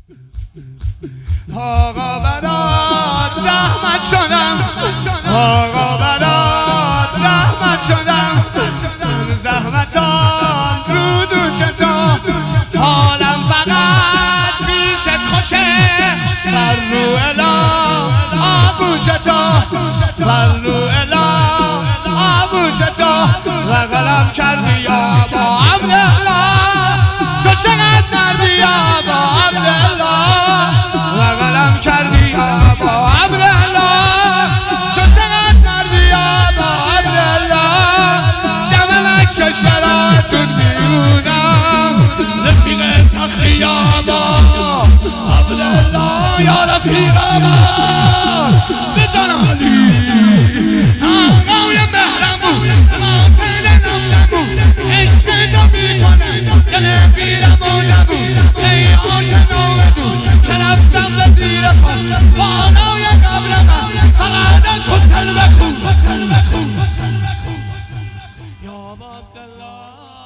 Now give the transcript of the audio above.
آقا برات زحمت شدم، آقا برات زحمت شدم، زحمتام رو دوش تو، حالم فقط پیشت خوشه، بر رو اله آبوش تو، بر رو اله آبوش تو، بغلم کردی یا با عبدالله، تو چقدر مردی یا با عبدالله، بغلم کردی یا با عبدالله، تو چقدر مردی یا با عبدالله، دم مکش براتون میمونم، رفیق سختی یا با عبدالله، یا رفیق ما بزن علی آقای مهرمون، محسن نمون عشق تو میکنه دل پیرم و نبود، ای آشنامدون که رفتم به زیر پا، بالای قبر من فقط از حسن بخون، یا عبدالله.